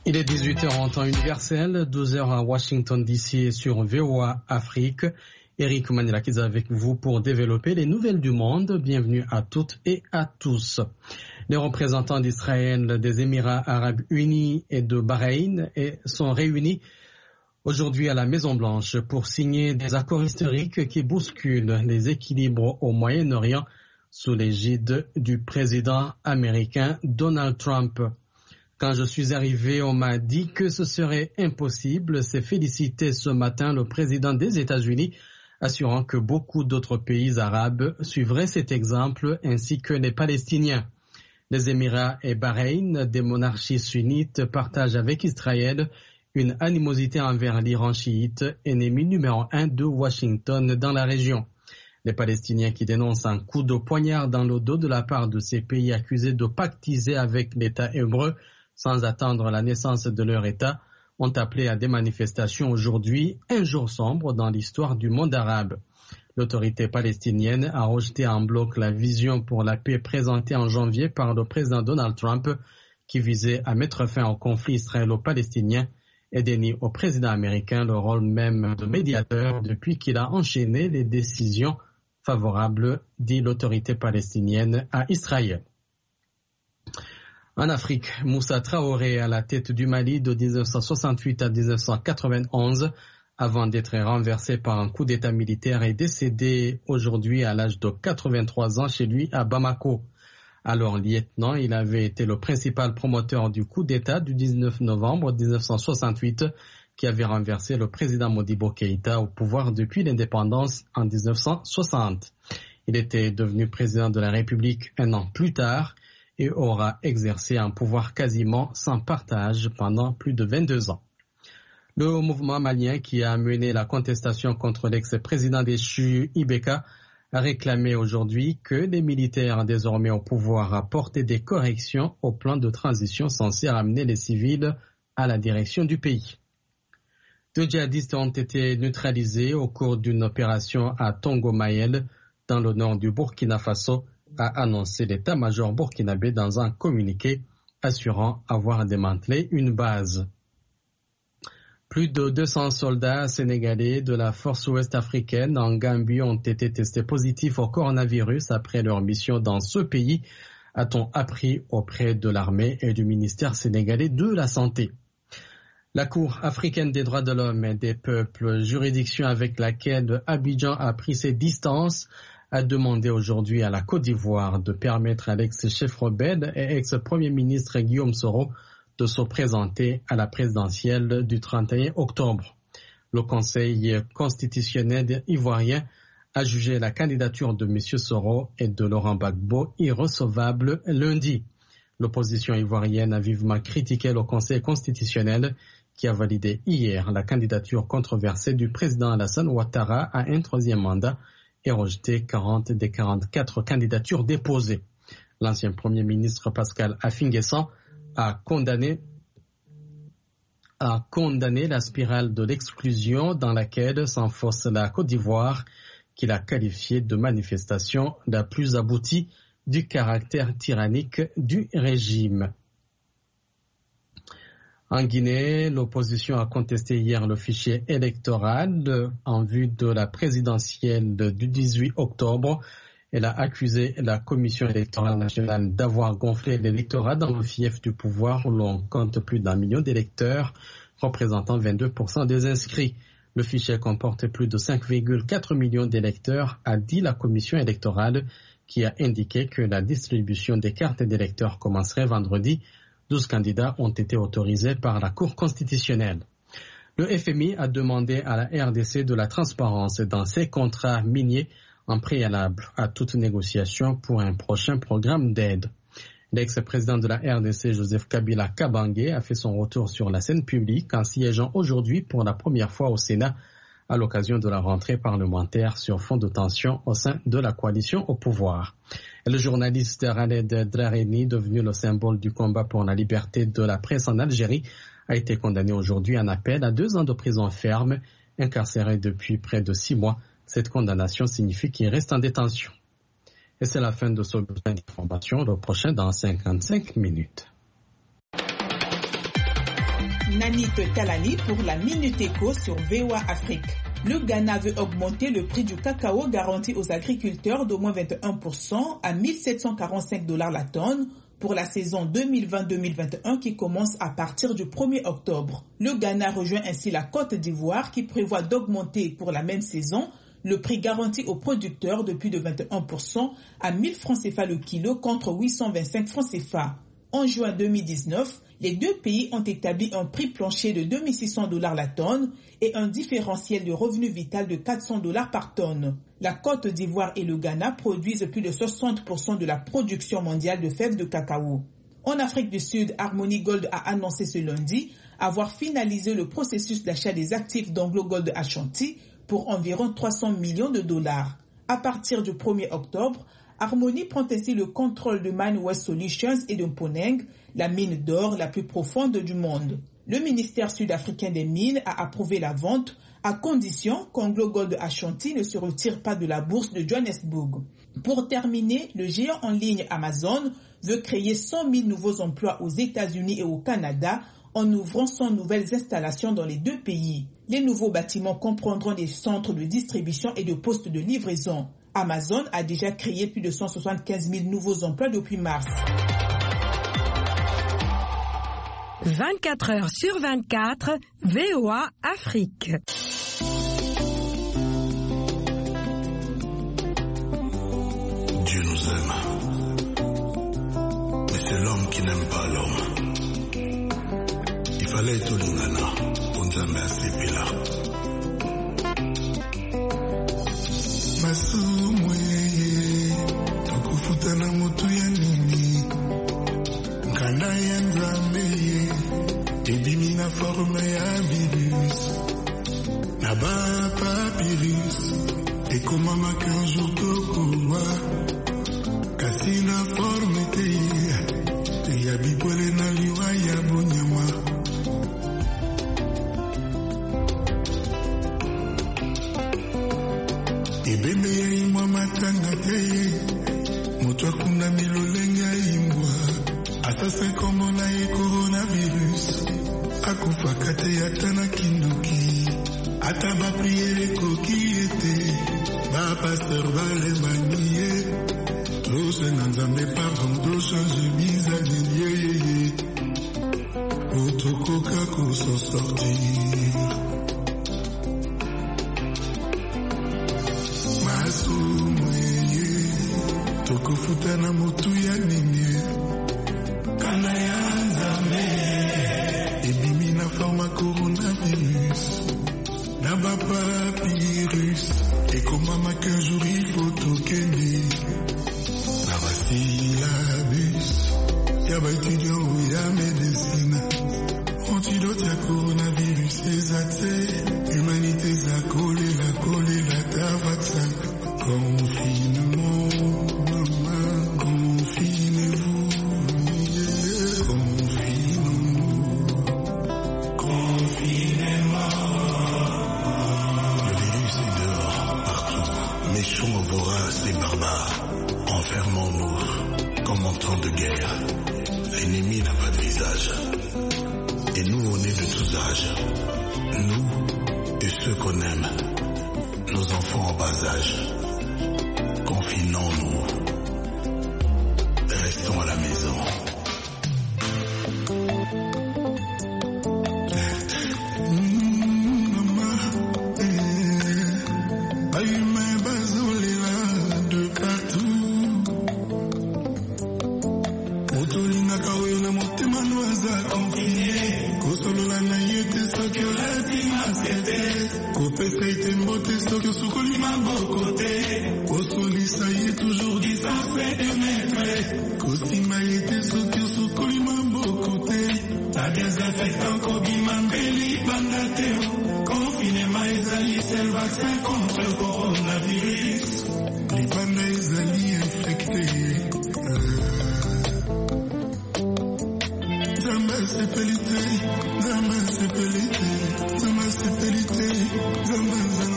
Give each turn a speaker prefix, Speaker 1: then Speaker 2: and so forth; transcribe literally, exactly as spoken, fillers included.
Speaker 1: Il est dix-huit heures en temps universel, douze heures à Washington D C sur V O A Afrique. Eric Manilakis avec vous pour développer les nouvelles du monde. Bienvenue à toutes et à tous. Les représentants d'Israël, des Émirats Arabes Unis et de Bahreïn sont réunis aujourd'hui à la Maison-Blanche pour signer des accords historiques qui bousculent les équilibres au Moyen-Orient sous l'égide du président américain Donald Trump. Quand je suis arrivé, on m'a dit que ce serait impossible. C'est félicité ce matin le président des États-Unis, assurant que beaucoup d'autres pays arabes suivraient cet exemple, ainsi que les Palestiniens. Les Émirats et Bahreïn, des monarchies sunnites, partagent avec Israël une animosité envers l'Iran chiite, ennemi numéro un de Washington dans la région. Les Palestiniens qui dénoncent un coup de poignard dans le dos de la part de ces pays accusés de pactiser avec l'État hébreu sans attendre la naissance de leur État, ont appelé à des manifestations aujourd'hui, un jour sombre dans l'histoire du monde arabe. L'autorité palestinienne a rejeté en bloc la vision pour la paix présentée en janvier par le président Donald Trump, qui visait à mettre fin au conflit israélo-palestinien et dénie au président américain le rôle même de médiateur depuis qu'il a enchaîné les décisions favorables, dit l'autorité palestinienne à Israël. En Afrique, Moussa Traoré à la tête du Mali de dix-neuf cent soixante-huit à dix-neuf cent quatre-vingt-onze, avant d'être renversé par un coup d'État militaire, est décédé aujourd'hui à l'âge de quatre-vingt-trois ans chez lui à Bamako. Alors lieutenant, il avait été le principal promoteur du coup d'État du dix-neuf novembre dix-neuf cent soixante-huit qui avait renversé le président Modibo Keïta au pouvoir depuis l'indépendance en dix-neuf cent soixante. Il était devenu président de la République un an plus tard et aura exercé un pouvoir quasiment sans partage pendant plus de vingt-deux ans. Le mouvement malien qui a mené la contestation contre l'ex-président déchu Ibeka a réclamé aujourd'hui que les militaires désormais au pouvoir apportent des corrections au plan de transition censé ramener les civils à la direction du pays. Deux djihadistes ont été neutralisés au cours d'une opération à Tongo-Mayel dans le nord du Burkina Faso, a annoncé l'état-major burkinabé dans un communiqué assurant avoir démantelé une base. Plus de deux cents soldats sénégalais de la force ouest-africaine en Gambie ont été testés positifs au coronavirus après leur mission dans ce pays, a-t-on appris auprès de l'armée et du ministère sénégalais de la Santé. La Cour africaine des droits de l'homme et des peuples, juridiction avec laquelle Abidjan a pris ses distances, a demandé aujourd'hui à la Côte d'Ivoire de permettre à l'ex-chef rebelle et ex-premier ministre Guillaume Soro de se présenter à la présidentielle du trente et un octobre. Le Conseil constitutionnel ivoirien a jugé la candidature de M. Soro et de Laurent Gbagbo irrecevable lundi. L'opposition ivoirienne a vivement critiqué le Conseil constitutionnel qui a validé hier la candidature controversée du président Alassane Ouattara à un troisième mandat et rejeté quarante des quarante-quatre candidatures déposées. L'ancien Premier ministre Pascal Affi-N'Guessan a condamné, a condamné la spirale de l'exclusion dans laquelle s'enfonce la Côte d'Ivoire, qu'il a qualifiée de manifestation la plus aboutie du caractère tyrannique du régime. En Guinée, l'opposition a contesté hier le fichier électoral en vue de la présidentielle du dix-huit octobre. Elle a accusé la Commission électorale nationale d'avoir gonflé l'électorat dans le fief du pouvoir où l'on compte plus d'un million d'électeurs, représentant vingt-deux pour cent des inscrits. Le fichier comporte plus de cinq virgule quatre millions d'électeurs, a dit la Commission électorale, qui a indiqué que la distribution des cartes d'électeurs commencerait vendredi. douze candidats ont été autorisés par la Cour constitutionnelle. Le F M I a demandé à la R D C de la transparence dans ses contrats miniers en préalable à toute négociation pour un prochain programme d'aide. L'ex-président de la R D C, Joseph Kabila Kabange, a fait son retour sur la scène publique en siégeant aujourd'hui pour la première fois au Sénat à l'occasion de la rentrée parlementaire sur fond de tension au sein de la coalition au pouvoir. Le journaliste Khaled Drareni, devenu le symbole du combat pour la liberté de la presse en Algérie, a été condamné aujourd'hui en appel à deux ans de prison ferme, incarcéré depuis près de six mois. Cette condamnation signifie qu'il reste en détention. Et c'est la fin de ce bulletin d'information, le prochain dans cinquante-cinq minutes.
Speaker 2: Nanit Talani pour la Minute Éco sur V O A Afrique. Le Ghana veut augmenter le prix du cacao garanti aux agriculteurs d'au moins vingt et un pour cent à mille sept cent quarante-cinq dollars la tonne pour la saison deux mille vingt deux mille vingt et un qui commence à partir du premier octobre. Le Ghana rejoint ainsi la Côte d'Ivoire qui prévoit d'augmenter pour la même saison le prix garanti aux producteurs depuis de vingt et un pour cent à mille francs C F A le kilo contre huit cent vingt-cinq francs C F A. En juin deux mille dix-neuf, les deux pays ont établi un prix plancher de deux mille six cents dollars la tonne et un différentiel de revenu vital de quatre cents dollars par tonne. La Côte d'Ivoire et le Ghana produisent plus de soixante pour cent de la production mondiale de fèves de cacao. En Afrique du Sud, Harmony Gold a annoncé ce lundi avoir finalisé le processus d'achat des actifs d'Anglo Gold Ashanti pour environ trois cents millions de dollars. À partir du premier octobre, Harmony prend ainsi le contrôle de Mine West Solutions et de Mponeng, la mine d'or la plus profonde du monde. Le ministère sud-africain des mines a approuvé la vente à condition qu'Anglo Gold Ashanti ne se retire pas de la bourse de Johannesburg. Pour terminer, le géant en ligne Amazon veut créer cent mille nouveaux emplois aux États-Unis et au Canada en ouvrant cent nouvelles installations dans les deux pays. Les nouveaux bâtiments comprendront des centres de distribution et de postes de livraison. Amazon a déjà créé plus de cent soixante-quinze mille nouveaux emplois depuis mars.
Speaker 3: vingt-quatre heures sur vingt-quatre, V O A Afrique.
Speaker 4: Dieu nous aime, mais c'est l'homme qui n'aime pas l'homme. Il fallait tout l'ingana pour nous amener à ces pays-là. Masumweye tukufutana mutu ya nini nkanda ya nzambeye ebimi na forme ya virus na ba papyrus ekomamaka un jour tokowa kasi na forme te ya bipole na liwa ya bonyama. Ebembe ya imwa matanga te moto akunda milolenga imwa asase kombo na ye coronavirus akufaka te ata na kindoki ata bapriere koki ete bapasteur balemani ye tose na nzambe pardon toshange bizali yeyeye otokoka kosan sortir. Tokufuta na mutu ya nini kana ya nzambe ebimi na forma coronavirus na ba papyrus ekomama qu'un jour il faut tokende na basilabus ya baétudiant ou ya médecine antidote ya coronavirus ezate humanité za kolela kolela ta vaccin confinement. Voraces et barbares, enfermons-nous comme en temps de guerre. L'ennemi n'a pas de visage, et nous on est de tous âges. Nous et ceux qu'on aime, nos enfants en bas âge. Confinons-nous, restons à la maison. Zama sepelite, zama sepelite, zama zama